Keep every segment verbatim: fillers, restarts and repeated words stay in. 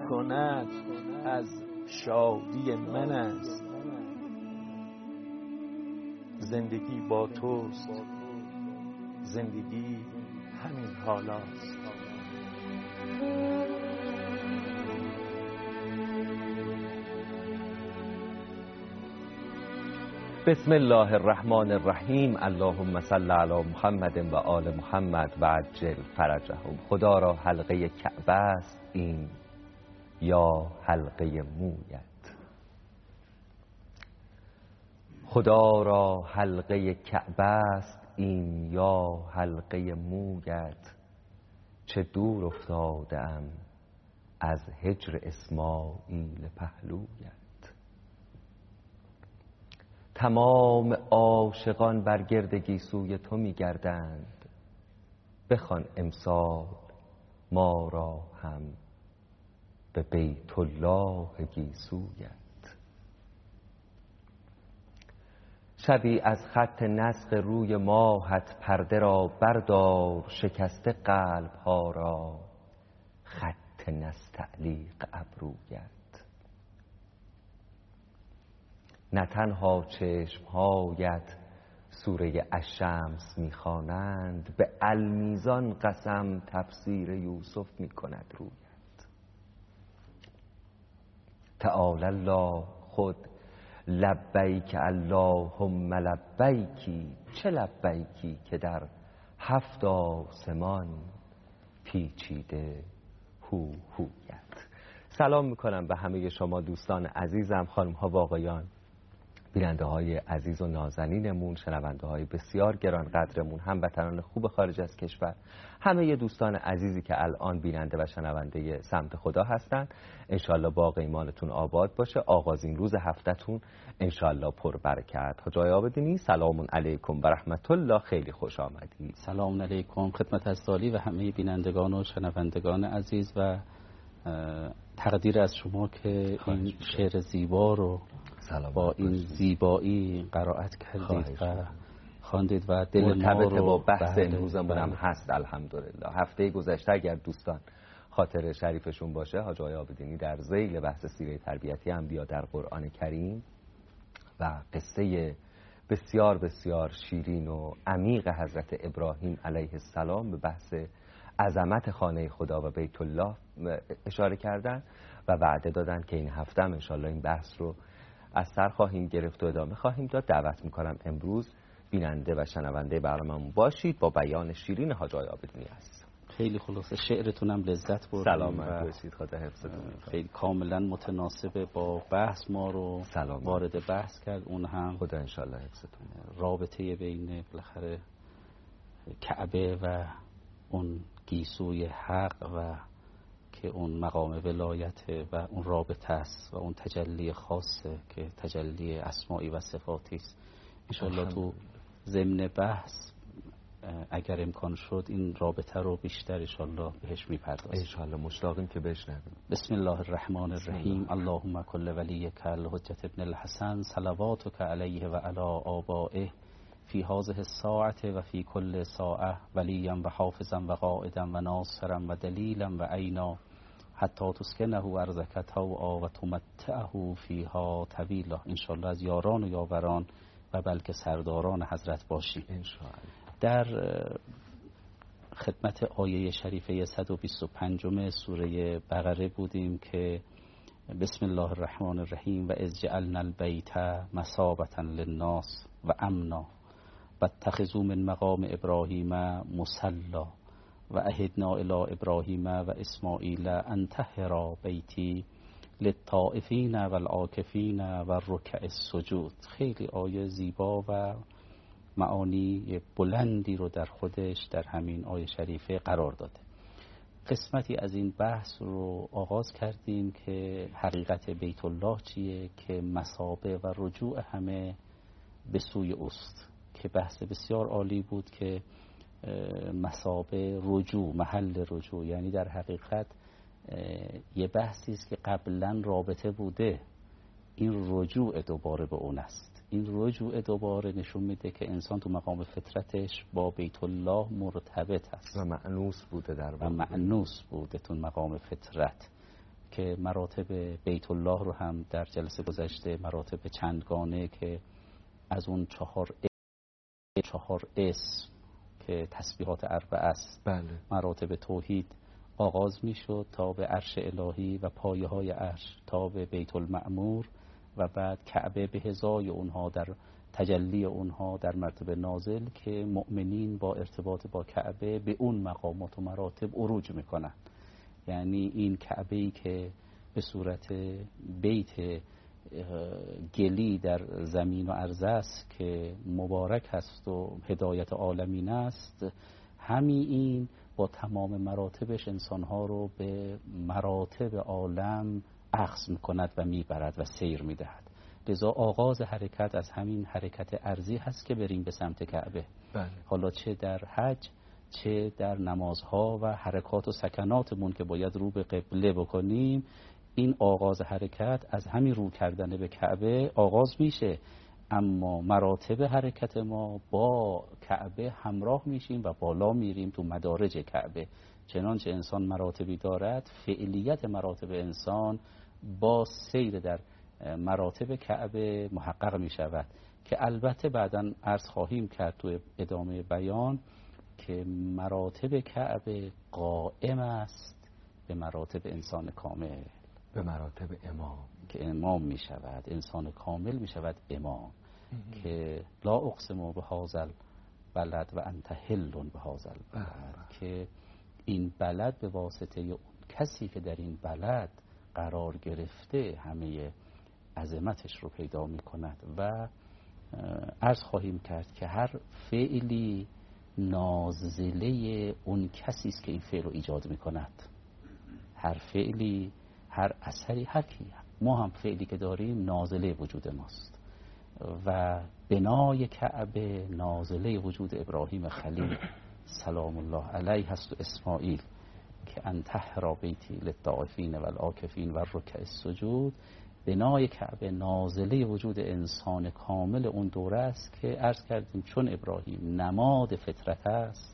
کند از شادی من است. زندگی با توست، زندگی همین حالاست. بسم الله الرحمن الرحیم. اللهم صل علی محمد و آل محمد و عجل فرجهم. خدا را حلقه کعبه است این یا حلقه مویت. خدا را حلقه کعبه است این یا حلقه مویت. چه دور افتاده ام از هجر اسماعیل پهلویت. تمام عاشقان بر گرد گیسوی تو می گردند، بخوان امسال ما را هم به بیت الله گیسویت. شبی از خط نسخ روی ماهت پرده را بردار، شکسته قلب ها را خط نستعلیق ابرویت. نه تنها چشمهایت سوره الشمس میخوانند، به المیزان قسم تفسیر یوسف میکند رویت. تعالی الله خود لبیک اللهم لبیکی. چه لبیکی که در هفت آسمان پیچیده هو هویت. سلام میکنم به همه شما دوستان عزیزم، خانم ها و آقایان، بیننده های عزیز و نازنینمون، شنونده های بسیار گرانقدرمون، هموطنان خوب خارج از کشور، همه دوستان عزیزی که الان بیننده و شنونده سمت خدا هستن. انشالله باغ ایمانتون آباد باشه. آغازین روز هفتهتون انشالله پر برکت. حاجی عابدینی سلام علیکم و رحمت الله. خیلی خوش آمدید. سلام علیکم خدمت از سالی و همه بینندگان و شنوندگان عزیز و تقدیر از شما که این شعر زیبا رو با این زیبایی قرائت کردید و خواندید و دل ما رو با بحث امروزمون هم هست. الحمدلله. هفته گذشته اگر دوستان خاطر شریفشون باشه، حاجی عابدینی در ذیل بحث سیره تربیتی انبیا در قرآن کریم و قصه بسیار بسیار شیرین و عمیق حضرت ابراهیم علیه السلام به بحث عظمت خانه خدا و بیت الله اشاره کردن و وعده دادن که این هفته هم انشالله این بحث رو از سر خواهیم گرفت و ادامه خواهیم داد. دعوت میکنم امروز بیننده و شنونده برنامه‌مون باشید. با بیان شیرین حاجی عابدینی هست. خیلی خلاصه شعرتون هم لذت بردیم. سلامت باشید. خدا حفظتون. خیلی کاملا متناسب با بحث ما رو سلامت. وارد بحث کرد. اون هم خدا انشالله حفظتون. رابطه بین بالاخره کعبه و اون گیسوی حق و که اون مقام ولایت و اون رابطه است و اون تجلی خاصه که تجلی اسماعی و صفاتی است. انشالله تو ضمن بحث اگر امکان شد این رابطه رو بیشتر انشالله بهش میپردازیم. انشالله مشتاقیم که بشنویم. بسم الله الرحمن الرحیم. اللهم کل ولیک الحجة ابن الحسن صلواتک علیه و علی آبائه فی هذه الساعة و فی کل ساعة ولیا و حافظا و قائدا و ناصرا و دلیلا و عینا حتی تسکنه ارضک طوعا و تمتعه فیها طویلا. انشالله از یاران و یاوران و بلکه سرداران حضرت باشیم انشالله. در خدمت آیه شریفه صد و بیست و پنج سوره بقره بودیم که بسم الله الرحمن الرحیم و اذ جعلنا البیت مثابة للناس و امنا و اتخذوا من مقام ابراهیم مصلا و عهدنا الی ابراهیم و اسماعیل ان طهرا بیتی للطائفین و العاکفین و الرکع السجود. خیلی آیه زیبا و معانی بلندی رو در خودش در همین آیه شریفه قرار داده. قسمتی از این بحث رو آغاز کردیم که حقیقت بیت الله چیه، که مثابه و رجوع همه به سوی اوست، که بحث بسیار عالی بود که مثابه رجوع، محل رجوع، یعنی در حقیقت یه بحثی است که قبلا رابطه بوده، این رجوع دوباره به اون است. این رجوع دوباره نشون میده که انسان تو مقام فطرتش با بیت الله مرتبط است و مأنوس بوده در و مأنوس بوده تو مقام فطرت که مراتب بیت الله رو هم در جلسه گذشته مراتب چندگانه که از اون چهار چهار اسم که تسبیحات اربعه است، بله. مراتب توحید آغاز می شد تا به عرش الهی و پایه های عرش تا به بیت المعمور و بعد کعبه به هزای اونها در تجلی اونها در مرتبه نازل که مؤمنین با ارتباط با کعبه به اون مقامات و مراتب عروج میکنن. یعنی این کعبه‌ای که به صورت بیت گلی در زمین و ارض است که مبارک هست و هدایت عالمین است، همین این با تمام مراتبش انسانها رو به مراتب عالم اخذ میکند و میبرد و سیر میدهد. لذا آغاز حرکت از همین حرکت ارضی هست که بریم به سمت کعبه. بله. حالا چه در حج چه در نمازها و حرکات و سکناتمون که باید رو به قبله بکنیم، این آغاز حرکت از همین رو کردن به کعبه آغاز میشه. اما مراتب حرکت ما با کعبه همراه میشیم و بالا میریم تو مدارج کعبه. چنانچه انسان مراتبی دارد، فعلیت مراتب انسان با سیر در مراتب کعبه محقق میشود که البته بعداً عرض خواهیم کرد تو ادامه بیان که مراتب کعبه قائم است به مراتب انسان کامل، به مراتب امام که امام می شود، انسان کامل می شود امام. که لا اقسم بهذا البلد و انت حل بهذا البلد، که این بلد به واسطه اون کسی که در این بلد قرار گرفته همه عظمتش رو پیدا می کند. و عرض خواهیم کرد که هر فعلی نازله اون کسی است که این فعل رو ایجاد می کند. هر فعلی، هر اثری، هر کی، ما هم فعلی که داریم نازله وجود ماست. و بنای کعبه نازله وجود ابراهیم خلیل سلام الله علیه هست و اسماعیل که انتحر بیتی للطائفین والعاکفین والرکع السجود. بنای کعبه نازله وجود انسان کامل اون دوره است که عرض کردیم چون ابراهیم نماد فطرت است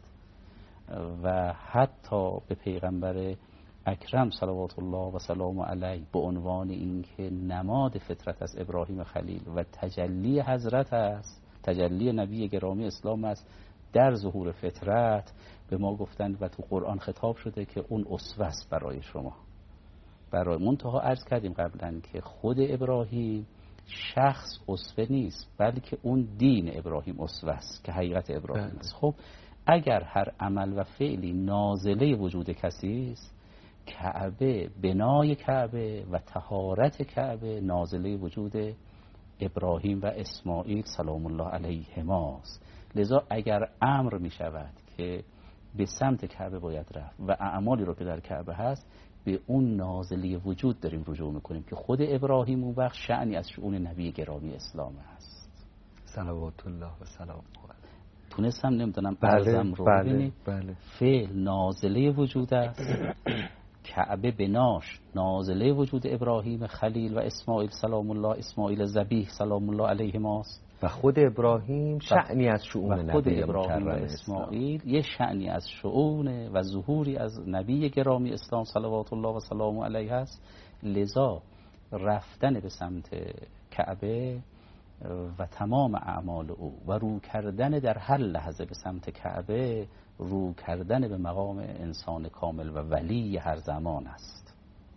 و حتی به پیغمبر اکرم صلوات الله و سلام علیه به عنوان اینکه نماد فطرت از ابراهیم خلیل و تجلی حضرت است، تجلی نبی گرامی اسلام است در ظهور فطرت، به ما گفتند و تو قرآن خطاب شده که اون اسوه است برای شما. برای منتها عرض کردیم قبلا که خود ابراهیم شخص اسوه نیست، بلکه اون دین ابراهیم اسوه است که حقیقت ابراهیم است. خب اگر هر عمل و فعلی نازله وجود کسی است، کعبه، بنای کعبه و طهارت کعبه نازله وجود ابراهیم و اسماعیل سلام الله علیهما است. لذا اگر امر می شود که به سمت کعبه باید رفت و اعمالی رو که در کعبه هست، به اون نازلی وجود داریم رجوع میکنیم که خود ابراهیم اون وقت شأنی از شؤون نبی گرامی اسلام هست صلوات الله و سلام. تونستم نمیدونم بله ارزم رو بله ببینید. بله. فعل نازله وجود است، کعبه بناش نازله وجود ابراهیم خلیل و اسماعیل سلام الله، اسماعیل ذبیح سلام الله علیهما است و خود ابراهیم شأنی از شؤون و خود نبی ابراهیم و اسماعیل یه شأنی از شؤون و ظهوری از نبی گرامی اسلام صلوات الله و سلام علیه است. لذا رفتن به سمت کعبه و تمام اعمال او و رو کردن در هر لحظه به سمت کعبه، رو کردن به مقام انسان کامل و ولی هر زمان است.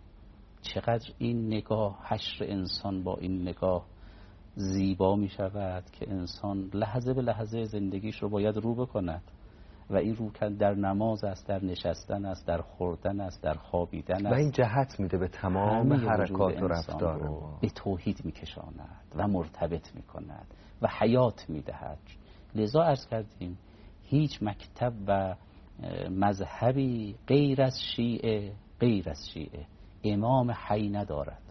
چقدر این نگاه، حشر انسان با این نگاه زیبا می شود که انسان لحظه به لحظه زندگیش رو باید رو بکند و این رو کرد در نماز است، در نشستن است، در خوردن است، در خوابیدن است و این جهت میده به تمام حرکات و رفتار ما، به توحید می کشاند و مرتبط می کند و حیات می دهد. لذا عرض کردیم هیچ مکتب و مذهبی غیر از شیعه غیر از شیعه امام حی ندارد.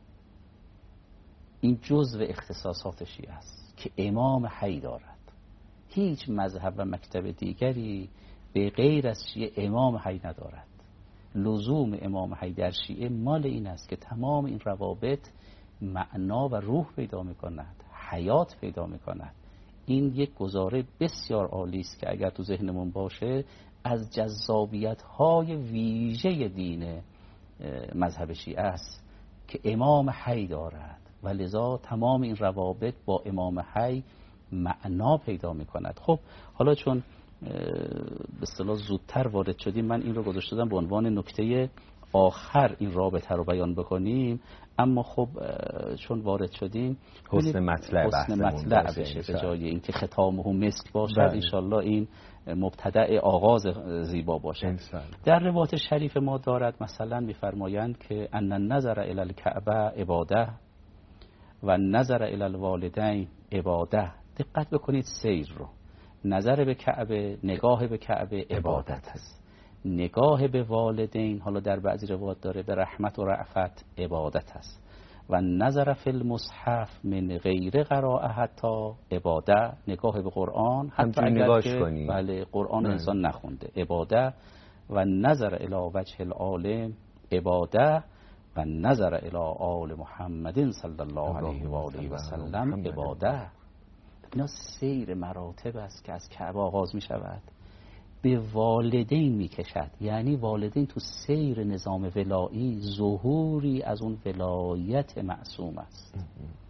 این جزء اختصاصات شیعه است که امام حی دارد. هیچ مذهب و مکتب دیگری به غیر از شیعه امام حی ندارد. لزوم امام حی در شیعه مال این است که تمام این روابط معنا و روح پیدا می کند، حیات پیدا می کند. این یک گزاره بسیار عالی است که اگر تو ذهنمون باشه از جذابیت های ویژه دین مذهب شیعه است که امام حی دارد و لذا تمام این روابط با امام حی معنا پیدا می کند. خب حالا چون به اصطلاح زودتر وارد شدیم، من این رو گذاشته بودم به عنوان نکته آخر این رابطه رو بیان بکنیم، اما خب چون وارد شدیم حسن مطلع حسن مطلع بشه به جای اینکه ختامه مسک باشد. انشالله این مبتدأ آغاز زیبا باشد. در روایت شریف ما دارد مثلا میفرمایند که ان النظر الی الکعبه عباده و النظر الی الوالدین عباده. دقت بکنید سیر رو، نظر به کعبه، نگاه به کعبه عبادت است، نگاه به والدین حالا در بعضی روایات داره به رحمت و رأفت عبادت است، و نظر فی المصحف من غیر قراءه حتی عباده، نگاه به قرآن حتی اگر که کنی. بله قرآن انسان نخونده عباده، و نظر الی وجه العالم عباده، و نظر الی آل محمد صلی الله علیه و آله و سلم عباده. اینا سیر مراتب است که از کعبه آغاز می شود، به والدین می کشد. یعنی والدین تو سیر نظام ولایی ظهوری از اون ولایت معصوم است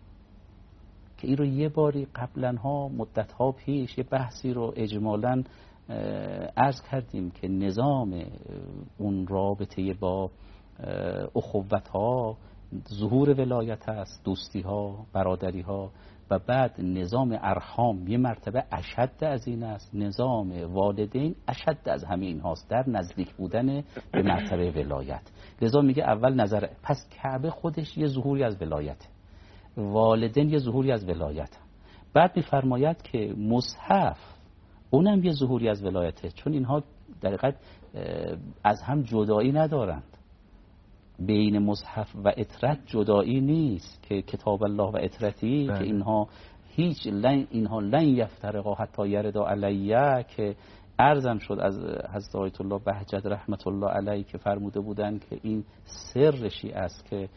که این رو یه باری قبلا ها مدت ها پیش یه بحثی رو اجمالاً عرض کردیم که نظام اون رابطه با اخوت ها ظهور ولایت است، دوستی ها، برادری ها، و بعد نظام ارحام یه مرتبه اشد از این است، نظام والدین اشد از همه این هاست در نزدیک بودن به مرتبه ولایت. لذا میگه اول نظر، پس کعبه خودش یه ظهوری از ولایت، والدین یه ظهوری از ولایت. بعد میفرماید که مصحف اونم یه ظهوری از ولایته، چون اینها در حقیقت از هم جدایی ندارند. بین مصحف و اطرت جدایی نیست که کتاب الله و اطرتی که اینها هیچ لن اینها لن یفترقا حتی یردا علیه، که عرضم شد از حضرت آیت الله بهجت رحمت الله علیه که فرموده بودن که این سر شیعه است که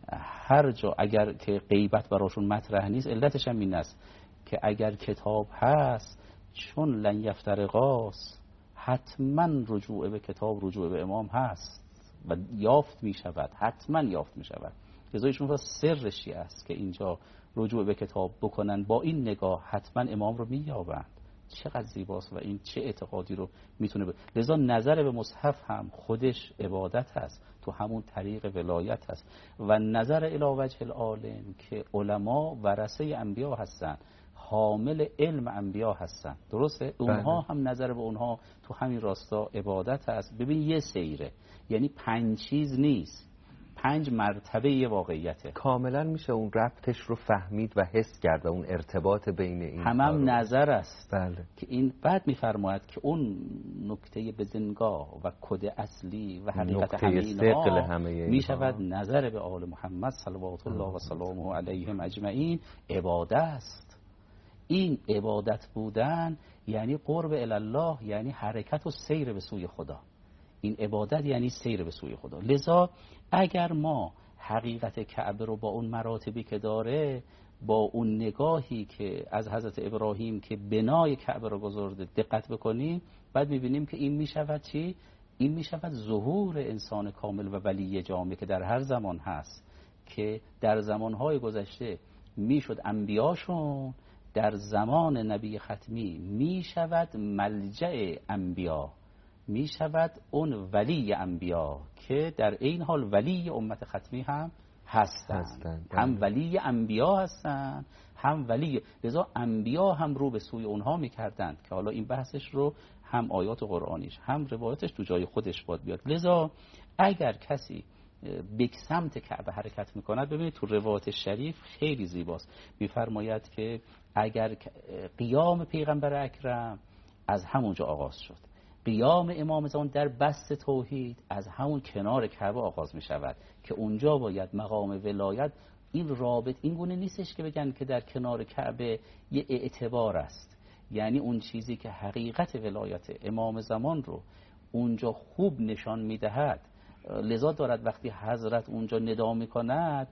هر جا اگر که غیبت براشون مطرح نیست، علتش هم این است که اگر کتاب هست چون لن یفترقاست حتما رجوع به کتاب رجوع به امام هست و یافت می شود، حتما یافت می شود. لذایشون را سر شیعه است که اینجا رجوع به کتاب بکنن، با این نگاه حتما امام رو می یابند. چقدر زیباست و این چه اعتقادی رو میتونه ب... لذا نظر به مصحف هم خودش عبادت هست، تو همون طریق ولایت هست. و نظر الی وجه العالم که علما ورثه انبیا هستن، حامل علم انبیا هستن، درسته؟ اونها هم نظر به اونها تو همین راستا عبادت هست. ببین یه سیره، یعنی پنج چیز نیست، پنج مرتبه یه واقعیته. کاملا میشه اون ربطش رو فهمید و حس کرد و اون ارتباط بین این هم هم نظر است. بله. که این بعد میفرماید که اون نکته بزنگاه و کد اصلی و حقیقت همه اینها میشود نظر به آل محمد صلوات الله و سلامه علیهم اجمعین عبادت است. این عبادت بودن یعنی قرب الله، یعنی حرکت و سیر به سوی خدا. این عبادت یعنی سیر به سوی خدا. لذا اگر ما حقیقت کعبه رو با اون مراتبی که داره، با اون نگاهی که از حضرت ابراهیم که بنای کعبه رو گذارده دقت بکنیم، بعد میبینیم که این میشود چی؟ این میشود ظهور انسان کامل و ولی جامع که در هر زمان هست، که در زمانهای گذشته میشد انبیاشون، در زمان نبی ختمی میشود ملجأ انبیا، می شود اون ولی انبیا که در این حال ولی امت ختمی هم هستند، هستند. هم ولی انبیا هستند، هم ولی، لذا انبیا هم رو به سوی اونها می کردند که حالا این بحثش رو هم آیات قرآنیش هم روایتش تو جای خودش باید بیاد. لذا اگر کسی به سمت کعبه حرکت می کند، ببینید تو روایت شریف خیلی زیباست، میفرماید که اگر قیام پیغمبر اکرم از همونجا آغاز شد، قیام امام زمان در بست توحید از همون کنار کعبه آغاز می شود که اونجا باید مقام ولایت. این رابط این گونه نیستش که بگن که در کنار کعبه یه اعتبار است، یعنی اون چیزی که حقیقت ولایت امام زمان رو اونجا خوب نشان می دهد. لذا دارد وقتی حضرت اونجا ندا می کند،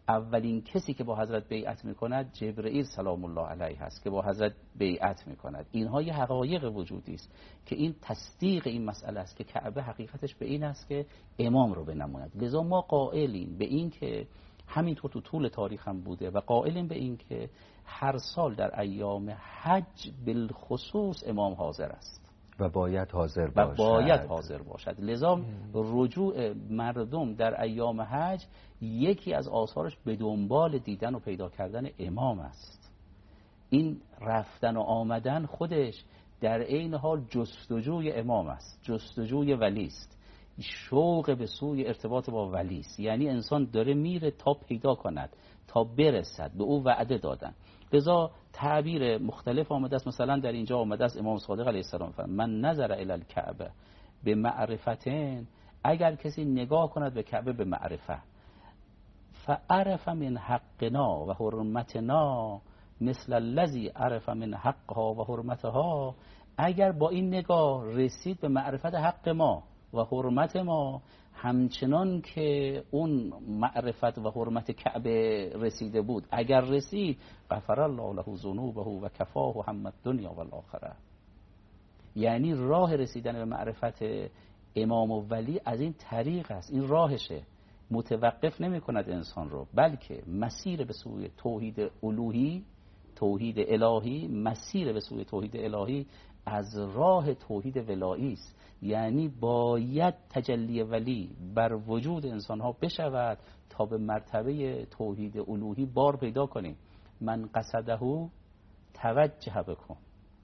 اولین کسی که با حضرت بیعت میکند جبرئیل سلام الله علیه است که با حضرت بیعت میکند. اینها یه حقایق وجودی است که این تصدیق این مسئله است که کعبه حقیقتش به این است که امام رو بنماید. لذا ما قائلیم به این که همینطور تو طول تاریخ هم بوده و قائلیم به این که هر سال در ایام حج بالخصوص امام حاضر است و باید حاضر باشد و باید حاضر باشد. لذا رجوع مردم در ایام حج یکی از آثارش به دنبال دیدن و پیدا کردن امام است. این رفتن و آمدن خودش در عین حال جستجوی امام است، جستجوی ولی است، شوق به سوی ارتباط با ولی است. یعنی انسان داره میره تا پیدا کند، تا برسد به او وعده دادن. لذا تعبیر مختلف آمده است. مثلا در اینجا آمده است امام صادق علیه السلام فرمود من نظر الی الکعبه به معرفتین، اگر کسی نگاه کند به کعبه به معرفه، فعرف من حقنا و حرمتنا مثل الذی عرف من حقها و حرمتها، اگر با این نگاه رسید به معرفت حق ما و حرمت ما همچنان که اون معرفت و حرمت کعبه رسیده بود، اگر رسید غفر الله له ذنوبه و کفاه هم الدنیا و الاخره. یعنی راه رسیدن به معرفت امام و ولی از این طریق است، این راهشه، متوقف نمی کند انسان رو، بلکه مسیر به سوی توحید الوهی، توحید الهی، مسیر به سوی توحید الهی از راه توحید ولایی است. یعنی باید تجلی ولی بر وجود انسان ها بشود تا به مرتبه توحید الوهی بار پیدا کنیم. من قصده توجه بکن،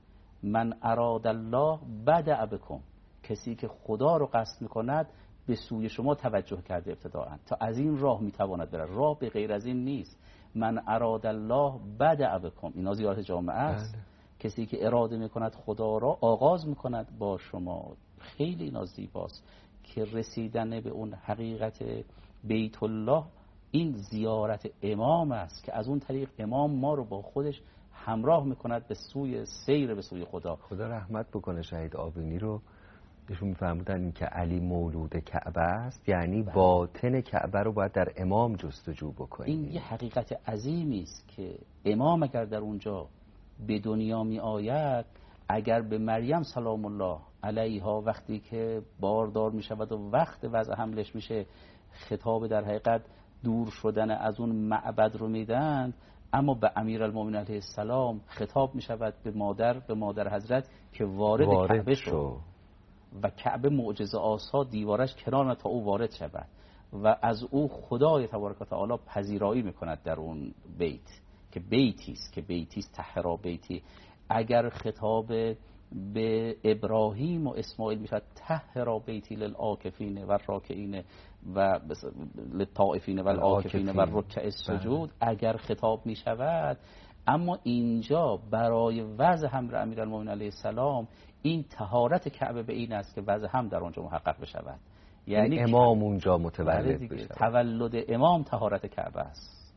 من اراد الله بدع بکن، کسی که خدا رو قصد میکند به سوی شما توجه کرده ابتداءً، تا از این راه میتواند بره، راه به غیر از این نیست. من اراد الله بدع بکن، اینا زیارت جامعه است. بله. کسی که اراده میکند خدا را آغاز میکند با شما. خیلی اینا زیباست که رسیدن به اون حقیقت بیت الله این زیارت امام است که از اون طریق امام ما رو با خودش همراه میکند به سوی سیر به سوی خدا. خدا رحمت بکنه شهید آبینی رو. ایشون میفرمودن این که علی مولود کعبه است، یعنی بله. باطن کعبه رو باید در امام جستجو بکنیم. این یه حقیقت عظیمی است که امام اگر در اونجا به دنیا می آید، اگر به مریم سلام الله علیها وقتی که باردار می شود و وقت وضع حملش میشه خطاب در حقیقت دور شدن از اون معبد رو میدن، اما به امیرالمومنین علیه السلام خطاب می شود به مادر به مادر حضرت که وارد, وارد کعبه شو و کعبه معجزه آسا دیوارش کنار تا او وارد شود و از او خدای تبارک و تعالی پذیرایی میکند در اون بیت که بیتی است که بیتی است طهرا بیتی. اگر خطاب به ابراهیم و اسماعیل میشد طهرا بیتی للعاکفین و الراکعین و للطائفین و العاکفین و الرکع السجود، اگر خطاب میشود، اما اینجا برای وضع حمل امیرالمومنین علیه السلام این طهارت کعبه به این است که وضع هم در اونجا محقق بشود. یعنی امام اونجا متولد بشه. تولد امام طهارت کعبه است.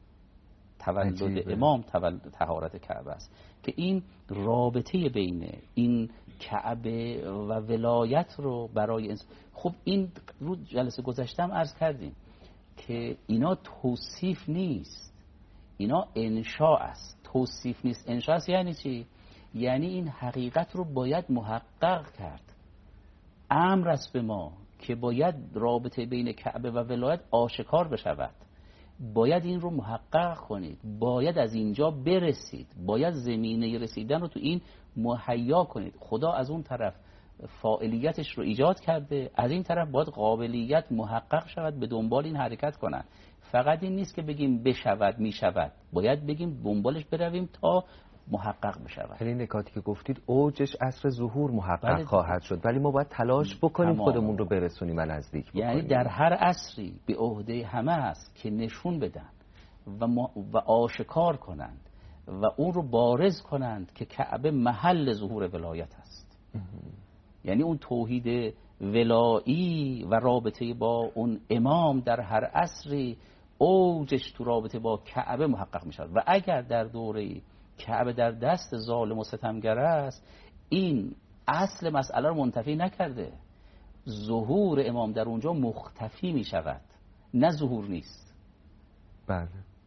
تولد عجیبه. امام تولد طهارت کعبه است که این رابطه بین این کعبه و ولایت رو برای انسان. خب این رو جلسه گذشتم عرض کردیم که اینا توصیف نیست، اینا انشاء است. توصیف نیست، انشاء است. یعنی چی؟ یعنی این حقیقت رو باید محقق کرد. امر است به ما که باید رابطه بین کعبه و ولایت آشکار بشود. باید این رو محقق کنید، باید از اینجا برسید، باید زمینه رسیدن رو تو این مهیا کنید. خدا از اون طرف فاعلیتش رو ایجاد کرده، از این طرف باید قابلیت محقق شود به دنبال این حرکت کنن. فقط این نیست که بگیم بشود میشود، باید بگیم دنبالش برویم تا محقق بشود. این نکاتی که گفتید اوجش عصر ظهور محقق بله خواهد شد، ولی ما باید تلاش بکنیم تمام. خودمون رو برسونیم و نزدیک بکنیم. یعنی در هر عصری به عهده همه است که نشون بدن و, و آشکار کنند و اون رو بارز کنند که کعبه محل ظهور ولایت است. یعنی اون توحید ولایی و رابطه با اون امام در هر عصری اوجش تو رابطه با کعبه محقق می شود. و اگر در دوره کعبه در دست ظالم و ستمگر است، این اصل مسئله رو منتفی نکرده. ظهور امام در اونجا مختفی می شود، نه ظهور نیست. بله.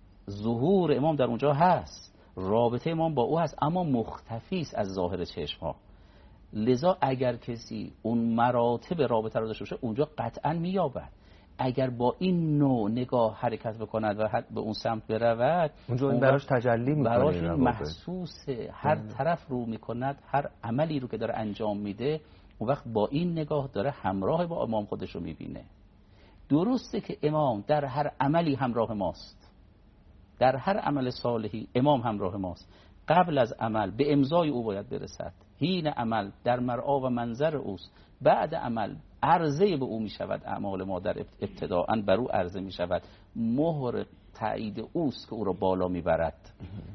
ظهور امام در اونجا هست، رابطه امام با او هست، اما مختفی است از ظاهر چشم ها. لذا اگر کسی اون مراتب رابطه رو داشته باشه اونجا قطعا مییابد. اگر با این نوع نگاه حرکت بکند و به اون سمت برود اونجا این براش تجلی میکنه، براش این محسوسه، هر طرف رو میکند، هر عملی رو که داره انجام میده اون وقت با این نگاه داره همراه با امام خودش رو میبینه. درسته که امام در هر عملی همراه ماست، در هر عمل صالحی امام همراه ماست. قبل از عمل به امضای او باید برسد، حین عمل در مرعا و منظر اوست، بعد عمل عرضه به او می شود، اعمال ما در ابتداءً بر او عرضه می شود، مهر تایید اوست که او را بالا می برد.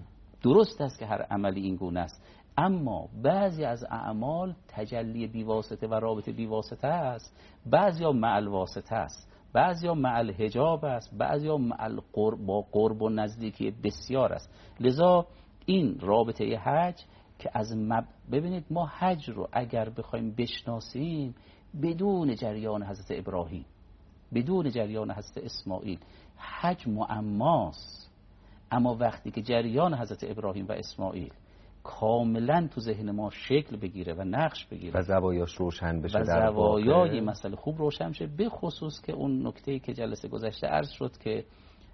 درست است که هر عملی این گونه است، اما بعضی از اعمال تجلی بیواسطه و رابطه بیواسطه است، بعضی ها مع الواسطه است، بعضی ها مع الحجاب است، بعضی ها مع القرب، با قرب و نزدیکی بسیار است. لذا این رابطه حج که از مب... ببینید ما حج رو اگر بخوایم بشناسیم بدون جریان حضرت ابراهیم، بدون جریان حضرت اسماعیل، حج معماست. اما وقتی که جریان حضرت ابراهیم و اسماعیل کاملا تو ذهن ما شکل بگیره و نقش بگیره و زوایاش روشن بشه، و زوایای مسئله خوب روشن بشه، به خصوص که اون نکته‌ای که جلسه گذشته عرض شد که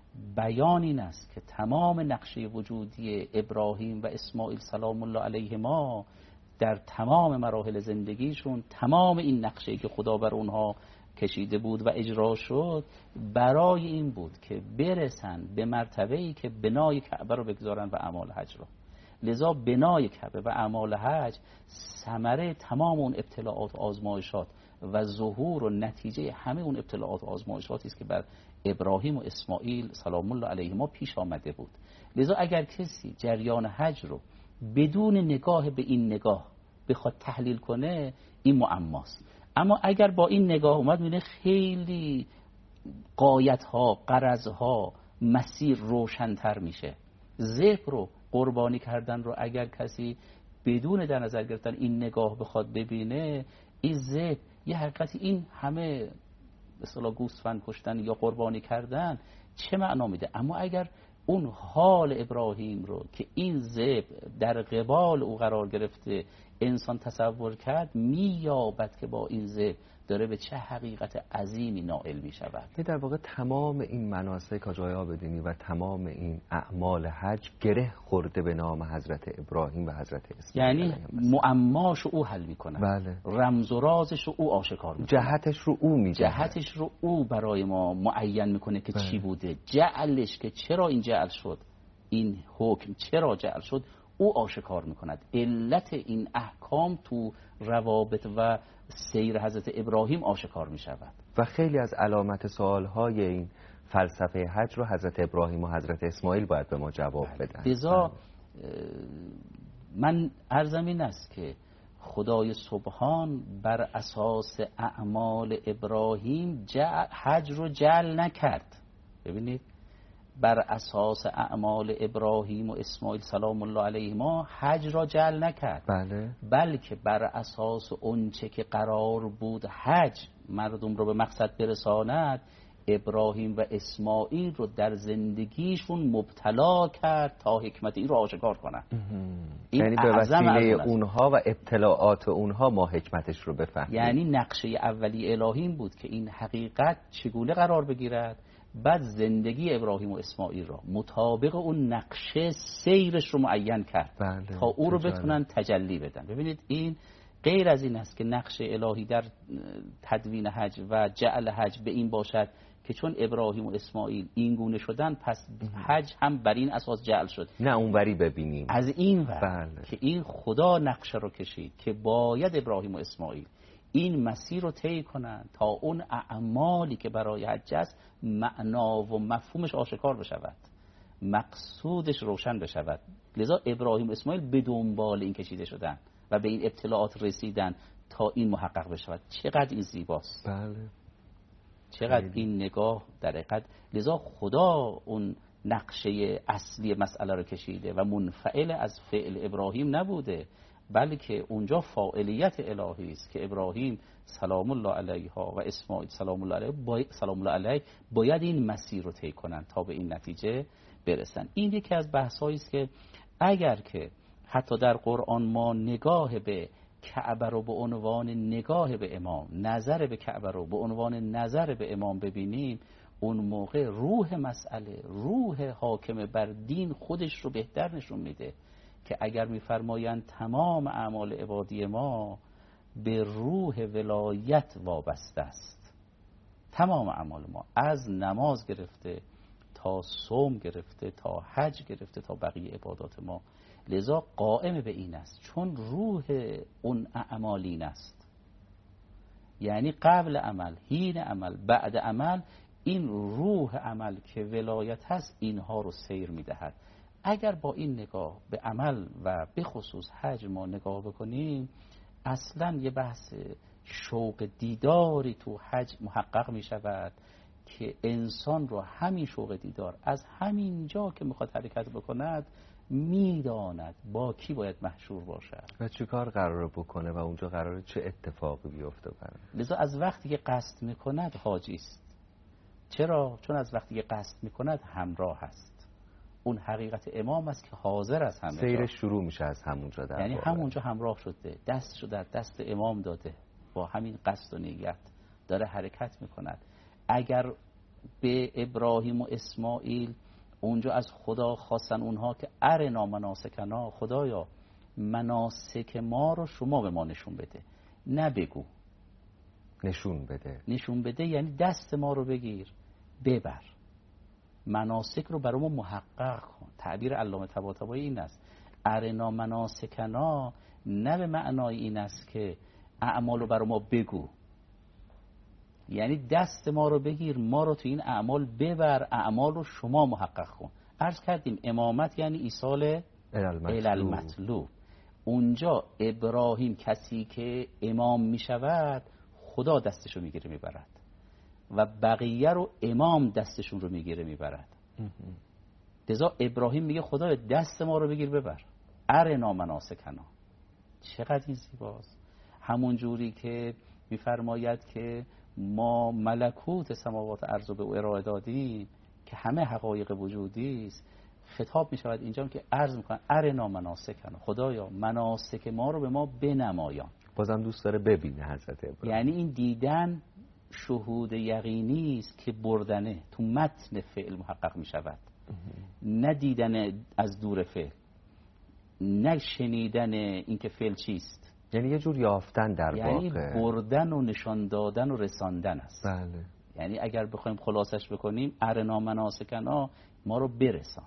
بیان این است که تمام نقشه وجودی ابراهیم و اسماعیل سلام الله علیهما در تمام مراحل زندگیشون، تمام این نقشه‌ای که خدا بر اونها کشیده بود و اجرا شد برای این بود که برسن به مرتبه‌ای که بنای کعبه رو بگذارن و اعمال حج رو. لذا بنای کعبه و اعمال حج ثمره تمام اون ابتلاعات و آزمایشات و ظهور و نتیجه همه اون ابتلاعات و آزمایشاتی است که بر ابراهیم و اسماعیل سلام الله علیهما پیش آمده بود. لذا اگر کسی جریان حج رو بدون نگاه به این نگاه بخواد تحلیل کنه این معماست. اما اگر با این نگاه اومد می‌بینه خیلی غایت‌ها، غرض‌ها، مسیر روشن‌تر میشه. ذبح رو، قربانی کردن رو اگر کسی بدون در نظر گرفتن این نگاه بخواد ببینه، این ذبح یه حقیقتی این همه به اصطلاح گوسفند کشتن یا قربانی کردن چه معنا میده؟ اما اگر اون حال ابراهیم رو که این ذبح در قبال او قرار گرفته انسان تصور کرد، مییابد که با این ذبح داره به چه حقیقت عظیمی نائل می شود. که در واقع تمام این مناسک حاج آقای عابدینی و تمام این اعمال حج گره خورده به نام حضرت ابراهیم و حضرت اسماعیل، یعنی معماش رو او حل می کنه. بله. رمز و رازش رو او آشکار می کنه. جهتش رو او می جهتش رو او برای ما معین میکنه که بله. چی بوده، جعلش که چرا این جعل شد، این حکم چرا جعل شد، او آشکار میکند. علت این احکام تو روابط و سیر حضرت ابراهیم آشکار میشود و خیلی از علامت سوالهای این فلسفه حج رو حضرت ابراهیم و حضرت اسماعیل باید به ما جواب بدن. لذا من عرضم این است که خدای سبحان بر اساس اعمال ابراهیم حج رو جعل نکرد. ببینید بر اساس اعمال ابراهیم و اسماعیل سلام الله علیهما حج را جعل نکرد. بله. بلکه بر اساس اونچه که قرار بود حج مردم رو به مقصد برساند، ابراهیم و اسماعیل رو در زندگیشون مبتلا کرد تا حکمت این رو آشکار کنن. یعنی به وسیله اونها و ابتلاعات اونها ما حکمتش رو بفهمیم. یعنی نقشه اولی الهی این بود که این حقیقت چگونه قرار بگیرد، بعد زندگی ابراهیم و اسماعیل را مطابق اون نقشه سیرش رو معین کرد. بله. تا او رو بتونن تجلی بدن. ببینید این غیر از این است که نقشه الهی در تدوین حج و جعل حج به این باشد که چون ابراهیم و اسماعیل این گونه شدن پس حج هم بر این اساس جعل شد. نه اونوری ببینیم از این ور بله. که این خدا نقشه رو کشید که باید ابراهیم و اسماعیل این مسیر رو طی کنند تا اون اعمالی که برای حج است معنا و مفهومش آشکار بشود، مقصودش روشن بشود. لذا ابراهیم و اسماعیل به دنبال این کشیده شدن و به این ابتلاعات رسیدن تا این محقق بشود. چقدر این زیباست. بله. چقدر این نگاه در حقیقت. لذا خدا اون نقشه اصلی مسئله رو کشیده و منفعل از فعل ابراهیم نبوده، بلکه اونجا فاعلیت الهی است که ابراهیم سلام الله علیها و اسماعیل سلام الله علیه باید, سلام الله علیه باید این مسیر رو طی کنن تا به این نتیجه برسن. این یکی از بحثایی است که اگر که حتی در قرآن ما نگاه به کعبه رو به عنوان نگاه به امام، نظر به کعبه رو به عنوان نظر به امام ببینیم، اون موقع روح مسئله، روح حاکم بر دین خودش رو بهتر نشون میده که اگر میفرمایند تمام اعمال عبادی ما به روح ولایت وابسته است، تمام اعمال ما از نماز گرفته تا صوم گرفته تا حج گرفته تا بقیه عبادات ما، لذا قائم به این است چون روح اون اعمال این است، یعنی قبل عمل، حین عمل، بعد عمل، این روح عمل که ولایت هست اینها رو سیر میدهد. اگر با این نگاه به عمل و به خصوص حج ما نگاه بکنیم، اصلا یه بحث شوق دیداری تو حج محقق می شود که انسان رو همین شوق دیدار از همین جا که میخواد حرکت بکند میداند با کی باید محشور باشد و چه کار قراره بکنه و اونجا قراره چه اتفاقی بیفته برای. لذا از وقتی که قصد میکند حاجی است. چرا؟ چون از وقتی که قصد میکند همراه هست، اون حقیقت امام است که حاضر از همه سیر شروع میشه از همونجا، در یعنی همونجا همراه شده، دستشو در دست امام داده، با همین قصد و نیت داره حرکت میکند. اگر به ابراهیم و اسماعیل اونجا از خدا خواستن اونها که ارنا مناسکنا، خدایا مناسک ما رو شما به ما نشون بده، نه بگو، نشون بده. نشون بده یعنی دست ما رو بگیر ببر، مناسک رو برای ما محقق کن. تعبیر علامه طباطبایی این است، ارنا مناسکنا نه به معنای این است که اعمال رو برای ما بگو، یعنی دست ما رو بگیر، ما رو تو این اعمال ببر، اعمال رو شما محقق کن. عرض کردیم امامت یعنی ایصال المطلوب. اونجا ابراهیم کسی که امام می شود خدا دستشو میگیره میبرد و بقیه رو امام دستشون رو میگیره میبرد. لذا ابراهیم میگه خدا دست ما رو بگیر ببر، ارنا مناسکنا. چقدر این زیباست. همون جوری که میفرماید که ما ملکوت سماوات ارض به او ارائه دادیم که همه حقایق وجودی است، خطاب می شود اینجا که عرض میکنن ارنا مناسکنا، خدایا مناسک ما رو به ما بنمایان. بازم دوست داره ببینه حضرت ابراهیم. یعنی این دیدن شهود یقینی است که بردنه تو متن فعل محقق می شود، نه دیدن از دور فعل، نه شنیدن اینکه فعل چیست، یعنی یه جور یافتن در واقع، یعنی بردن و نشان دادن و رساندن است. بله. یعنی اگر بخوایم خلاصش بکنیم ارنا مناسکنا، ما رو برسان،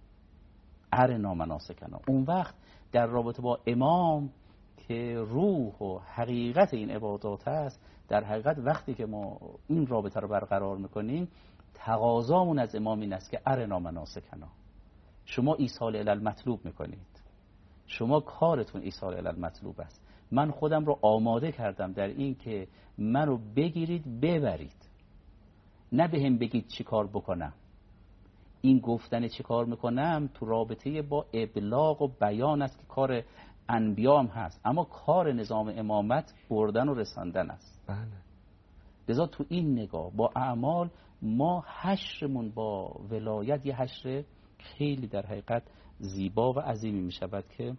ارنا مناسکنا. اون وقت در رابطه با امام که روح و حقیقت این عبادات است، در حقیقت وقتی که ما این رابطه رو برقرار میکنیم تقاضامون از امام این است که ارنا مناسکنا، شما ایصال الی المطلوب میکنید، شما کارتون ایصال الی المطلوب است، من خودم رو آماده کردم در این که منو بگیرید ببرید، نه به هم بگید چی کار بکنم. این گفتن چی کار میکنم تو رابطه با ابلاغ و بیان است که کار انبیا هم هست، اما کار نظام امامت بردن و رساندن است. بله. لذا تو این نگاه با اعمال ما حشرمون با ولایت یه حشر خیلی در حقیقت زیبا و عظیمی میشود که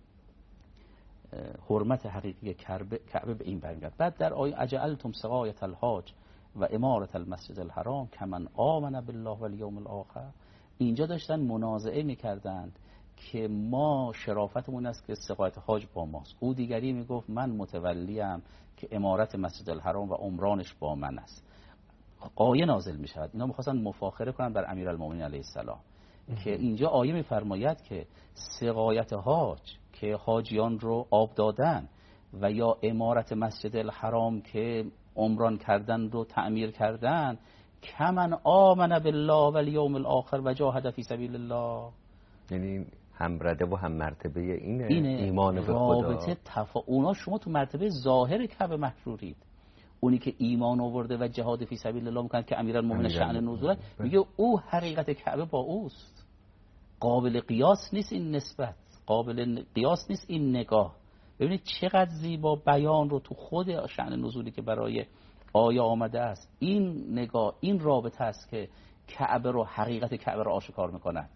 حرمت حقیقی کعبه به این برمیگرد. بعد در آیه اجعلتم سقایة الحاج و امارة المسجد الحرام کمن آمن بالله والیوم الاخر، اینجا داشتن منازعه میکردند که ما شرافتمون است که سقایت حاج با ماست، او دیگری میگفت من متولیم که امارت مسجد الحرام و عمرانش با من است. آیه نازل میشود، اینا میخواستن مفاخره کنن بر امیرالمومنین علیه السلام که اینجا آیه میفرماید که سقایت حاج که حاجیان رو آب دادن و یا امارت مسجد الحرام که عمران کردن رو تعمیر کردن، کمن آمن بالله والیوم الاخر و جاهد فی سبیل الله، یعنی هم رده و هم مرتبه اینه, اینه ایمان به خدا. رابطه تفا... اونا شما تو مرتبه ظاهر کعبه محشورید، اونی که ایمان آورده و جهاد فی سبیل الله میکنه که امیرالمومنین شأن نزوله، میگه او حقیقت کعبه با اوست، قابل قیاس نیست این نسبت، قابل قیاس نیست این نگاه. ببینید چقدر زیبا بیان رو تو خود شأن نزولی که برای آیه آمده است، این نگاه، این رابطه است که کعبه رو، حقیقت کعبه رو آشکار میکند.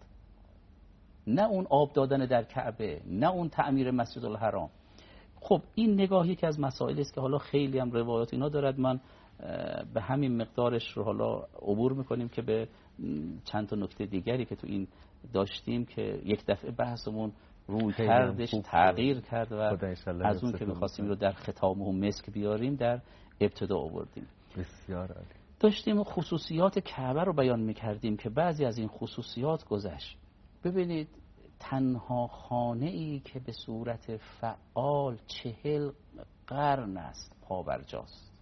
نه اون آب دادن در کعبه، نه اون تعمیر مسجد الحرام. خب این نگاه یکی از مسائلی است که حالا خیلی هم روایات اینا دارد، من به همین مقدارش رو حالا عبور میکنیم که به چند تا نکته دیگری که تو این داشتیم که یک دفعه بحثمون روی کردش تغییر کرد و از اون که میخواستیم رو در ختام هم مسک بیاریم در ابتدا آوردیم. بسیار عالی. داشتیم خصوصیات کعبه رو بیان میکردیم که بعضی از این خصوصیات گذشت. ببینید تنها خانه ای که به صورت فعال چهل قرن است پابرجاست.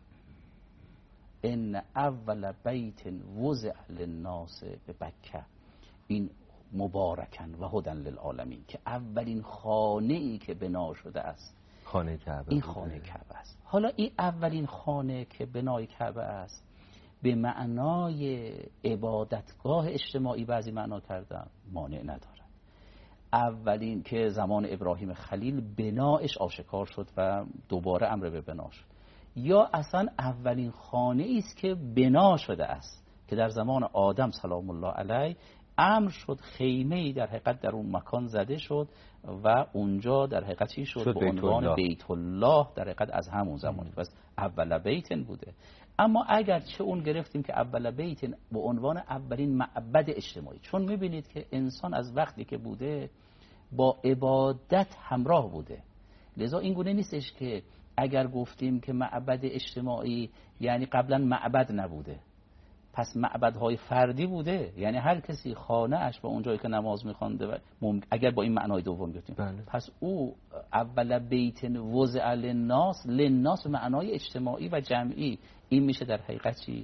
ان اول بیت وضع للناس به بکه، این مبارکن و هدن للعالمین، که اولین خانه ای که بنا شده است خانه کعبه، این خانه کعبه است. حالا این اولین خانه که بنای کعبه است به معنای عبادتگاه اجتماعی بعضی معنا کردن مانع ندارد. اولین که زمان ابراهیم خلیل بنایش آشکار شد و دوباره امر به بنا شد، یا اصلا اولین خانه است که بنا شده است که در زمان آدم سلام الله علیه امر شد خیمه‌ای در حقیقت در اون مکان زده شد و اونجا در حقیقت چی شد؟ به عنوان بیت الله در حقیقت از همون زمانی پس اول بیتن بوده. اما اگر چه اون گرفتیم که اول بیتن به عنوان اولین معبد اجتماعی، چون میبینید که انسان از وقتی که بوده با عبادت همراه بوده، لذا این گونه نیستش که اگر گفتیم که معبد اجتماعی یعنی قبلا معبد نبوده، پس معبدهای فردی بوده، یعنی هر کسی خانه اش با اونجایی که نماز میخوانده و مم... اگر با این معنای دوم گفتیم بله. پس او اول بیت وضع للناس، للناس معنای اجتماعی و جمعی، این میشه در حقیقت چی؟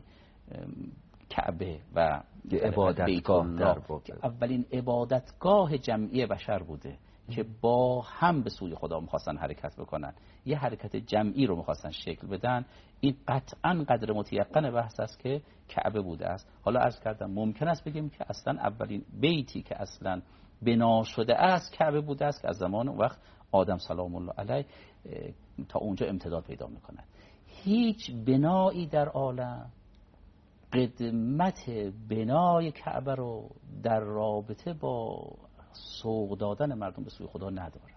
کعبه و عبادتگاه در که اولین عبادتگاه جمعی بشر بوده که با هم به سوی خدا میخواستن حرکت بکنن، یه حرکت جمعی رو میخواستن شکل بدن. این قطعا قدر متیقن بحث است که کعبه بوده است. حالا عرض کردم ممکن است بگیم که اصلا اولین بیتی که اصلا بنا شده است کعبه بوده است که از زمان وقت آدم سلام الله علیه تا اونجا امتداد پیدا میکند. هیچ بنایی در عالم قدمت بنای کعبه رو در رابطه با سوق دادن مردم به سوی خدا ندارد.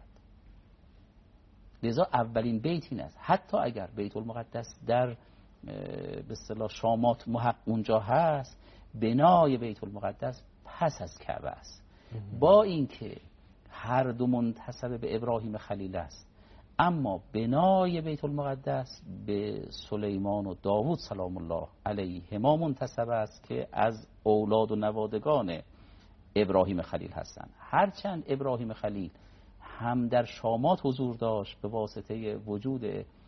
لذا اولین بیت این است. حتی اگر بیت المقدس در به اصطلاح شامات محق اونجا هست، بنای بیت المقدس پس از کعبه است، با اینکه هر دو منتسب به ابراهیم خلیل است، اما بنای بیت المقدس به سلیمان و داوود سلام الله علیهما منتسب است که از اولاد و نوادگان ابراهیم خلیل هستند. هرچند ابراهیم خلیل هم در شامات حضور داشت به واسطه وجود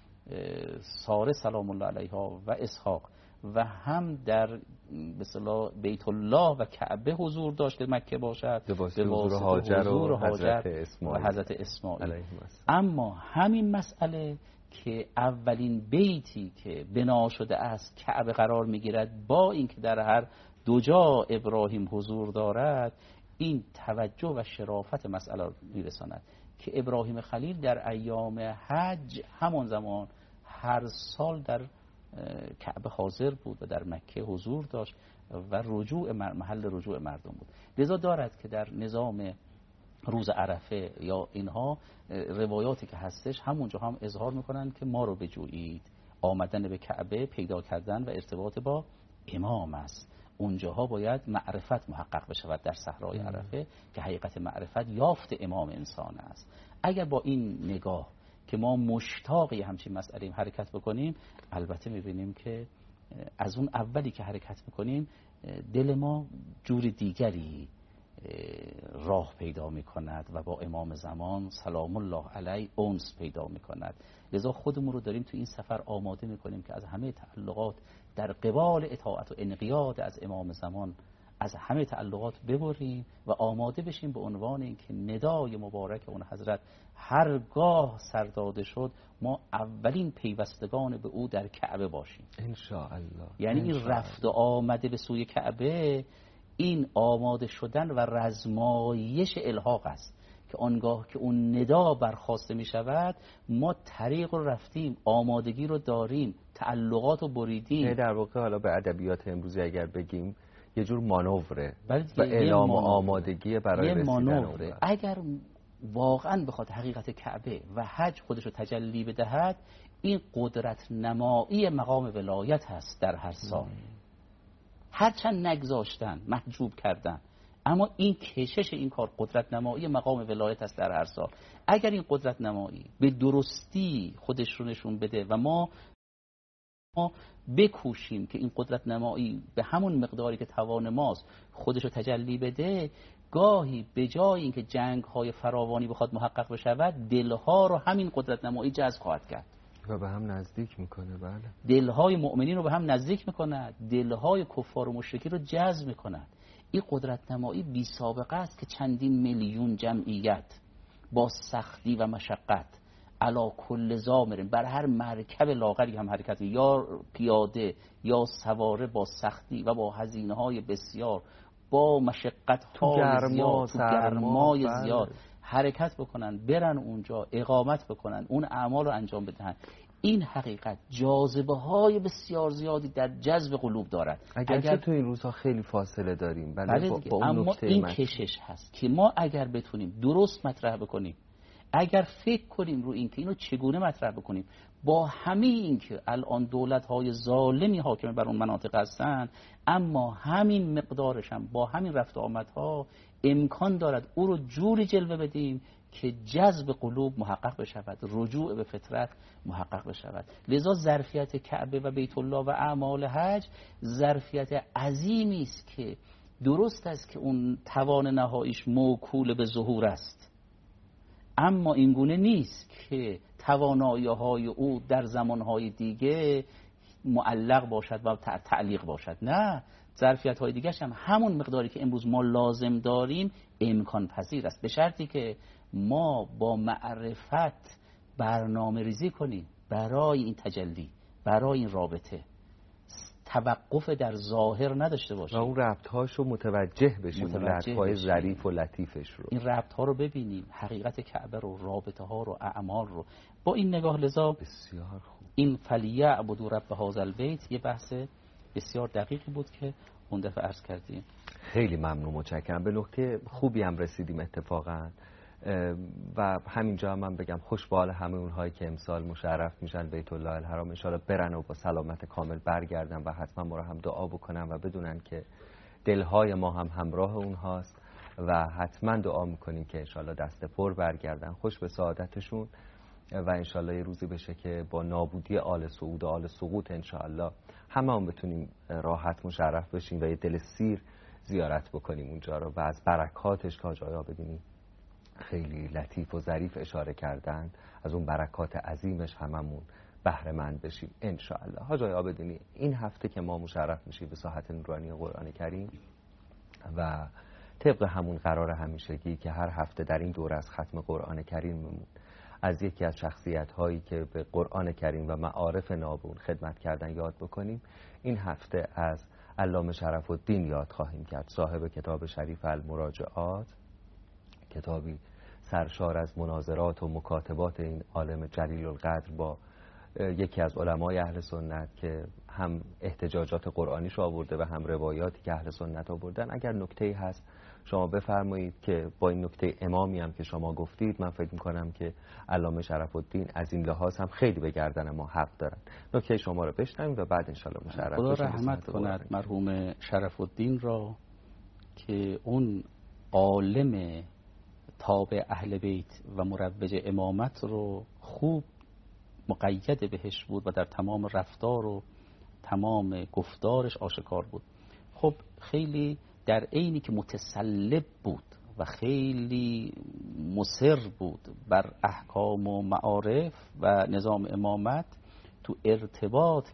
ساره سلام الله علیها و اسحاق، و هم در به اصطلاح بیت الله و کعبه حضور داشت که مکه باشد به واسطه حضور هاجر و حضرت اسماعیل و حضرت اسماعیل. اما همین مسئله که اولین بیتی که بنا شده است کعبه قرار میگیرد، با اینکه در هر دو جا ابراهیم حضور دارد، این توجه و شرافت مسئله را میرساند که ابراهیم خلیل در ایام حج همون زمان هر سال در کعبه حاضر بود و در مکه حضور داشت و رجوع محل رجوع مردم بود. لذا دارد که در نظام روز عرفه یا اینها روایاتی که هستش همونجا هم اظهار میکنن که ما رو بجویید. آمدن به کعبه پیدا کردن و ارتباط با امام است. اونجاها باید معرفت محقق بشود در صحرای عرفه که حقیقت معرفت یافت امام انسان است. اگر با این نگاه که ما مشتاقی همچین مسئله حرکت بکنیم، البته میبینیم که از اون اولی که حرکت میکنیم دل ما جور دیگری راه پیدا میکند و با امام زمان سلام الله علیه انس پیدا میکند. لذا خودمون رو داریم تو این سفر آماده میکنیم که از همه تعلقات در قبال اطاعت و انقیاد از امام زمان از همه تعلقات ببریم و آماده بشیم به عنوان اینکه ندای مبارک اون حضرت هرگاه سرداده شد ما اولین پیوستگان به او در کعبه باشیم ان شاء الله. یعنی این رفت و آمده به سوی کعبه این آماده شدن و رزمایش الحاق است که آنگاه که اون ندا برخواسته می شود ما طریق رو رفتیم، آمادگی رو داریم، تعلقات رو بریدیم. در واقع حالا به ادبیات امروزی اگر بگیم یه جور مانوره و یه اعلام مانوره. آمادگی برای یه رسیدن مانوره. اون. اگر واقعا بخواد حقیقت کعبه و حج خودش رو تجلی بدهد، این قدرت نمایی مقام ولایت هست در هر سال. هرچند نگذاشتن، محجوب کردن، اما این کشش این کار قدرت نمایی مقام ولایت است در هر سال. اگر این قدرت نمایی به درستی خودش رو نشون بده و ما ما بکوشیم که این قدرت نمایی به همون مقداری که توان ماست خودش رو تجلی بده، گاهی به جای اینکه جنگ های فراوانی بخواد محقق بشود، دلها رو همین قدرت نمایی جذب خواهد کرد و به هم نزدیک میکنه. بله، دلهای مؤمنین رو به هم نزدیک میکند، دلهای کفار و مشرکین رو جذب میکند. این قدرت نمایی بی سابقه است که چندین میلیون جمعیت با سختی و مشقت علا کل زامرین بر هر مرکب لاغری هم حرکت، یا پیاده یا سواره، با سختی و با هزینه های بسیار، با مشقت های زیاد، تو گرمای بله. زیاد حرکت بکنن، برن اونجا اقامت بکنن، اون اعمال رو انجام بدهن. این حقیقت جاذبه های بسیار زیادی در جذب قلوب دارد. اگر, اگر تو این روزها خیلی فاصله داریم، بله, بله با, با اون اما این مطلع. کشش هست که ما اگر بتونیم درست مطرح بکنیم، اگر فکر کنیم رو این که اینو چگونه مطرح بکنیم، با همه این که الان دولت‌های ظالمی حاکم بر اون مناطق هستن، اما همین مقدارش هم با همین رفت و آمدها امکان دارد او رو جوری جلوه بدیم که جذب قلوب محقق بشود، رجوع به فطرت محقق بشود. لذا ظرفیت کعبه و بیت الله و اعمال حج ظرفیت عظیمی است که درست است که اون توان نهاییش موکول به ظهور است، اما اینگونه نیست که توانایی‌های او در زمانهای دیگه معلق باشد و تعلیق باشد. نه، ظرفیت‌های دیگرش هم همون مقداری که امروز ما لازم داریم امکان پذیر است، به شرطی که ما با معرفت برنامه ریزی کنیم برای این تجلی، برای این رابطه، توقف در ظاهر نداشته باشیم و اون ربط‌هاشو متوجه بشیم، متوجه ربط‌های بشیم. ظریف و لطیفش رو، این ربط‌ها رو ببینیم، حقیقت کعبه رو، رابطه‌ها رو، اعمال رو با این نگاه. لذا بسیار خوب. این فلیعبدوا رب هذا البیت یه بحث بسیار دقیقی بود که اون دفعه عرض کردیم. خیلی ممنون، متشکرم. به نکته خوبی هم رسیدیم اتفاقا و همینجا هم من بگم خوش به حال همه اونهایی که امسال مشرف میشن بیت الله الحرام، ان شاءالله برن و با سلامت کامل برگردن و حتما ما رو هم دعا بکنن و بدونن که دلهای ما هم همراه اونهاست و حتما دعا میکنیم که ان شاءالله دست پر برگردن، خوش به سعادتشون و ان شاءالله یه روزی بشه که با نابودی آل سعود و آل سقوط ان شاءالله همه هم بتونیم راحت مشرف بشیم و یه دل سیر زیارت بکنیم اونجا رو و از برکاتش که حاج آقا بدونیم خیلی لطیف و ظریف اشاره کردن، از اون برکات عظیمش هممون بهره مند بشیم ان شاء الله. حاج آقا بدونی این هفته که ما مشرف میشیم به ساحت نورانی قرآن کریم و طبق همون قرار همیشگی که هر هفته در این دوره از ختم قرآن کریممون از یکی از شخصیت هایی که به قرآن کریم و معارف نابون خدمت کردن یاد بکنیم، این هفته از علامه شرف الدین یاد خواهیم کرد، صاحب کتاب شریف المراجعات، کتابی سرشار از مناظرات و مکاتبات این عالم جلیل القدر با یکی از علمای اهل سنت که هم احتجاجات قرآنیش آورده و هم روایاتی که اهل سنت آوردن. اگر نکته‌ای هست شما بفرمایید که با این نکته امامی هم که شما گفتید من فکر می‌کنم که علامه شرف الدین از این لحاظ هم خیلی به گردن ما حق دارن. نکته شما رو بشنویم و بعد انشالله مشرف خدا رحمت کند مرحوم شرف الدین را که اون عالم تابع اهل بیت و مروج امامت رو خوب مقید بهش بود و در تمام رفتار و تمام گفتارش آشکار بود. خب خیلی در عینی که متسلب بود و خیلی مصر بود بر احکام و معارف و نظام امامت، تو ارتباط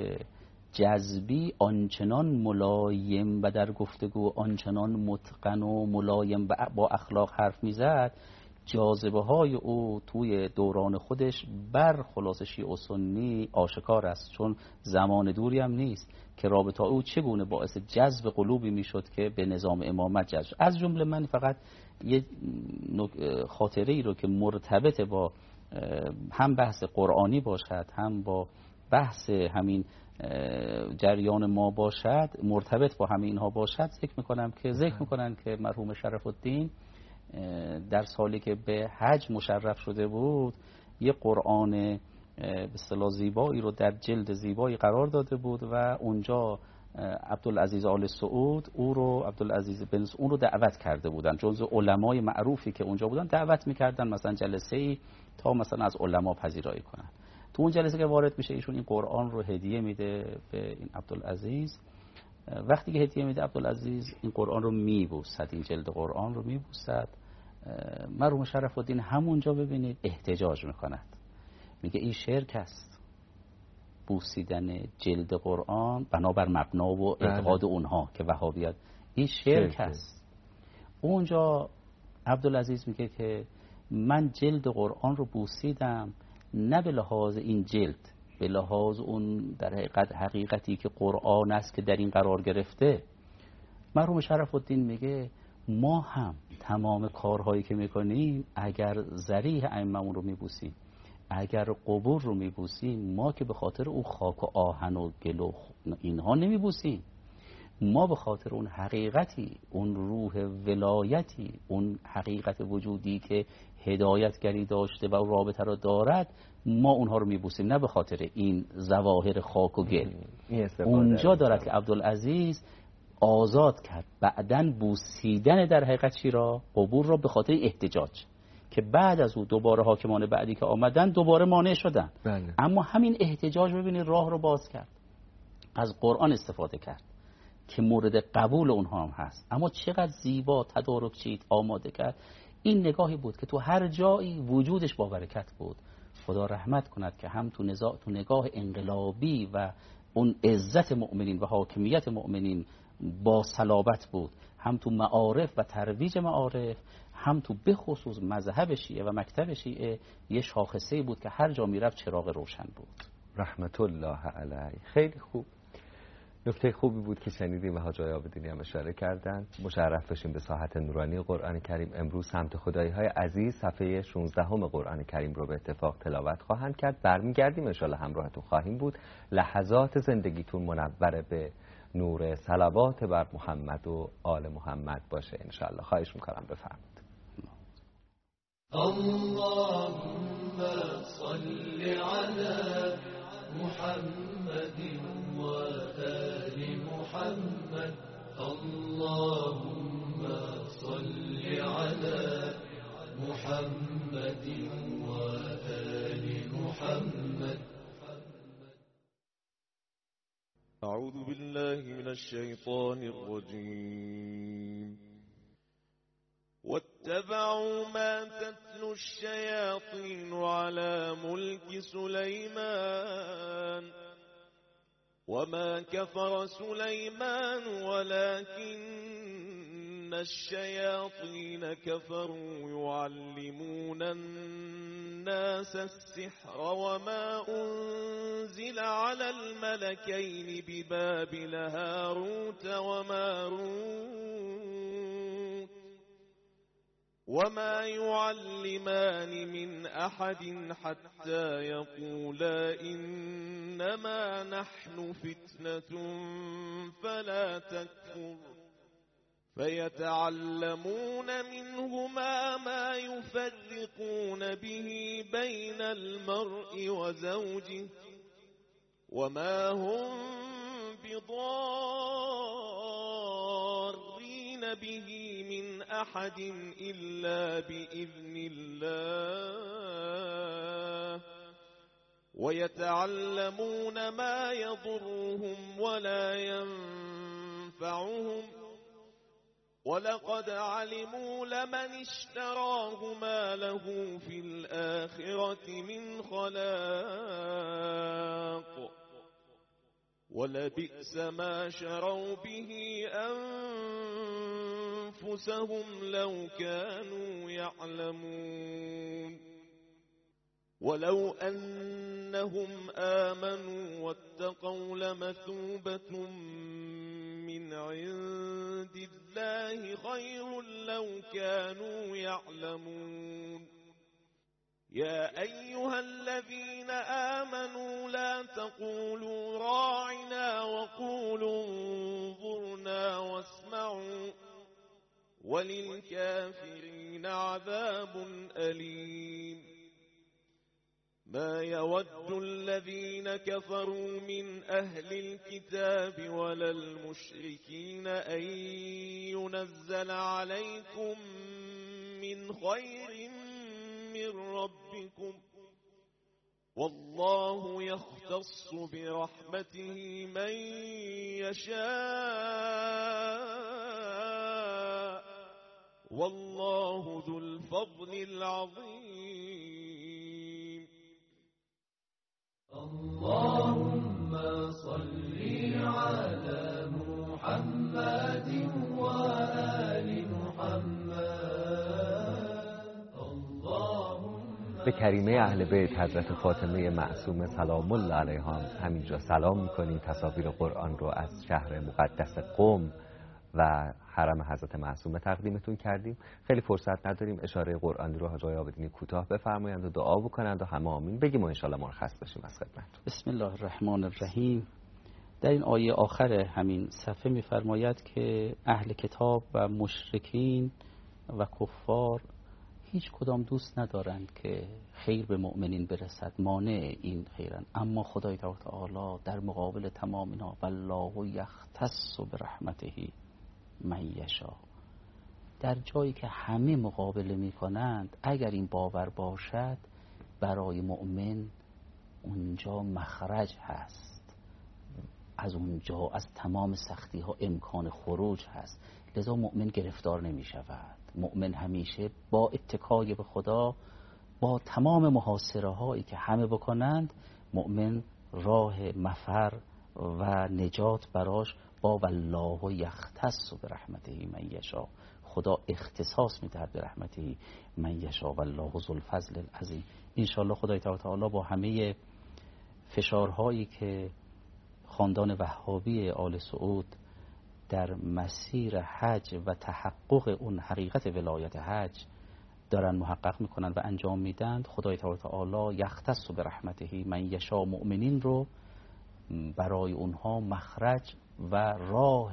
جذبی آنچنان ملایم و در گفتگو آنچنان متقن و ملایم با اخلاق حرف میزد جاذبه های او توی دوران خودش بر خلاصه شیعه و سنی آشکار است، چون زمان دوری هم نیست که رابطه او چگونه باعث جذب قلوبی میشد که به نظام امامت جذب. از جمله من فقط یه خاطره ای رو که مرتبط با هم بحث قرآنی باشد هم با بحث همین جریان ما باشد، مرتبط با همین اینها باشد ذکر میکنم که ذکر میکنن که مرحوم شرف الدین در سالی که به حج مشرف شده بود یه قرآن به اصطلاح زیبایی رو در جلد زیبایی قرار داده بود و اونجا عبدالعزیز آل سعود او رو عبدالعزیز بن اون رو دعوت کرده بودن، جزو علمای معروفی که اونجا بودن دعوت میکردن مثلا جلسه ای تا مثلا از علما پذیرایی کنن. تو اون جلسه که وارد میشه ایشون این قرآن رو هدیه میده به این عبدالعزیز. وقتی که هدیه میده عبدالعزیز این قرآن رو میبوسد، این جلد قرآن رو میبوسد. مرحوم شرف الدین همونجا ببینید احتجاج میکند، میگه این شرک است، بوسیدن جلد قرآن بنابر مبنا و اعتقاد بله. اونها که وهابیت این شرک, شرک است. اونجا عبدالعزیز میگه که من جلد قرآن رو بوسیدم نه به لحاظ این جلد، به لحاظ اون در حقیقت حقیقتی که قرآن است که در این قرار گرفته. مرحوم شرف الدین میگه ما هم تمام کارهایی که میکنیم اگر ذریح ائمه‌مون رو میبوسیم، اگر قبور رو میبوسیم، ما که به خاطر اون خاک و آهن و گل و اینها نمیبوسیم، ما به خاطر اون حقیقتی، اون روح ولایتی، اون حقیقت وجودی که هدایتگری داشته و رابطه رو دارد، ما اونها رو میبوسیم، نه به خاطر این ظواهر خاک و گل. اونجا دارد که عبدالعزیز آزاد کرد بعداً بوسیدن در حقیقت چی را؟ قبور را، به خاطر احتجاج که بعد از او دوباره حاکمان بعدی که آمدن دوباره مانع شدن. بله. اما همین احتجاج ببینید راه رو باز کرد، از قرآن استفاده کرد که مورد قبول اونها هم هست، اما چقدر زیبا تدارک چید آماده کرد. این نگاهی بود که تو هر جایی وجودش با برکت بود. خدا رحمت کند که هم تو, نزا... تو نگاه انقلابی و اون عزت مؤمنین و حاکمیت مؤمنین با صلابت بود، هم تو معارف و ترویج معارف، هم تو بخصوص مذهب شیعه و مکتب شیعه یه شاخصه‌ای بود که هر جا میرفت چراغ روشن بود. رحمت الله علیه. خیلی خوب، نکته خوبی بود که شنیدیم و حاج آقای عابدینی هم اشاره کردن. مشرف بشیم به ساحت نورانی قرآن کریم. امروز سمت خدایی های عزیز صفحه شانزده هم قرآن کریم رو به اتفاق تلاوت خواهند کرد. برمیگردیم ان شاءالله همراهتون خواهیم بود. لحظات زندگیتون منور به نور صلوات بر محمد و آل محمد باشه ان شاءالله. خواهش می‌کنم بفرمایید. اللهم صل على محمد و آل محمد. اللهم صل على محمد و آل محمد. أعوذ بالله من الشيطان الرجيم. واتبعوا ما تتلو الشياطين على ملك سليمان وما كفر سليمان ولكن الشياطين كفروا يعلمون الناس السحر وما أنزل على الملكين ببابل هاروت وماروت وما يعلمان من أحد حتى يقولا إنما نحن فتنة فلا تكفر فيتعلمون منهما ما يفرقون به بين المرء وزوجه وما هم بضارين به من أحد إلا بإذن الله ويتعلمون ما يضرهم ولا ينفعهم ولقد علموا لمن اشتراه ما له في الآخرة من خلاق ولبئس ما شروا به أنفسهم أنفسهم لو كانوا يعلمون ولو أنهم آمنوا واتقوا لمثوبة من عند الله خير لو كانوا يعلمون يا أيها الذين آمنوا لا تقولوا راعنا وقولوا انظرنا واسمعوا وللكافرين عذاب أليم ما يود الذين كفروا من أهل الكتاب ولا المشركين أن ينزل عليكم من خير من ربكم والله يختص برحمته من يشاء والله ذو الفضل العظيم اللهم صل على محمد وآل محمد اللهم به کریمه اهل بیت حضرت فاطمه معصومه سلام الله علیها همینجا سلام میکنیم. تصاویر قرآن رو از شهر مقدس قم و حرم حضرت معصومه تقدیمتون کردیم. خیلی فرصت نداریم، اشاره قرآنی رو حاج آقای عابدینی کوتاه بفرمایند و دعا بکنند و همه آمین بگیم و انشالله مرخص بشیم از خدمت. بسم الله الرحمن الرحیم. در این آیه آخر همین صفحه میفرماید که اهل کتاب و مشرکین و کفار هیچ کدام دوست ندارند که خیر به مؤمنین برسد، مانع این خیرند، اما خدای تعالی در مقابل تمام اینا والله یختص برحمته من یشاء، در جایی که همه مقابله می کنند اگر این باور باشد برای مؤمن اونجا مخرج هست، از اونجا از تمام سختی ها امکان خروج هست، لذا مؤمن گرفتار نمی شود. مؤمن همیشه با اتکای به خدا، با تمام محاصره هایی که همه بکنند، مؤمن راه مفر و نجات براش با والله یختص برحمته من یشاء، خدا اختصاص میدهد به رحمته من یشاء والله ذو الفضل العظیم. انشاءالله خدای تعالی با همه فشارهایی که خاندان وهابی آل سعود در مسیر حج و تحقق اون حقیقت ولایت حج دارن محقق میکنن و انجام میدن، خدای تعالی یختص برحمته من یشاء مؤمنین رو برای اونها مخرج و راه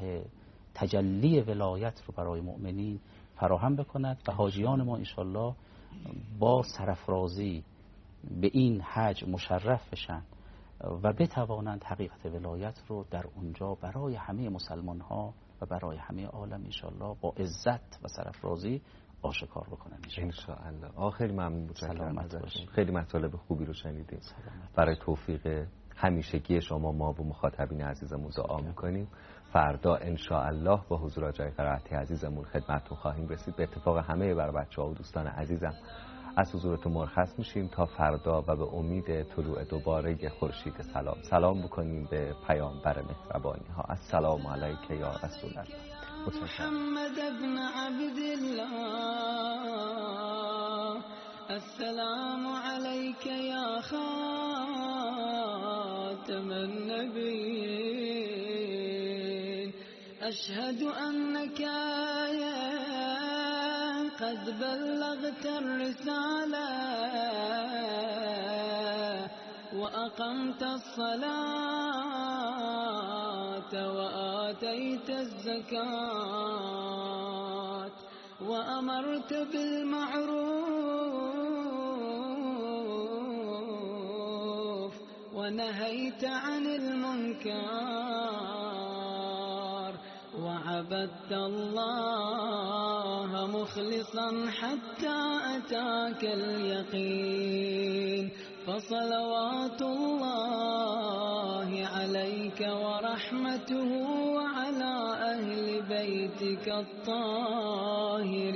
تجلی ولایت رو برای مؤمنین فراهم بکند و حاجیان ما انشالله با سرافرازی به این حج مشرف بشن و بتوانند حقیقت ولایت رو در اونجا برای همه مسلمان ها و برای همه عالم انشالله با عزت و سرافرازی آشکار بکنن انشالله. آخری ممنون بود، سلامت باشید. خیلی مطالب خوبی رو شنیدیم. برای توفیق همیشگی شما ما و مخاطبین عزیزمون دعا میکنیم. فردا انشاءالله با حضور آقای قرائتی عزیزمون خدمتتون خواهیم رسید. به اتفاق همه بر بچه‌ها و دوستان عزیزم از حضورتون مرخص میشیم تا فردا و به امید طلوع دوباره خورشید سلام. سلام بکنیم به پیامبر مهربانی ها. السلام علیک یا رسول الله. محمد ابن عبد الله السلام علیک یا خاتم النبیین اشهد انک قد بلغت الرسالة وأقمت الصلاة وآتيت الزكاة وأمرت بالمعروف ونهيت عن المنكر وعبدت الله مخلصا حتى أتاك اليقين فصلوات الله عليك ورحمته وعلى أهل بيتك الطاهرين.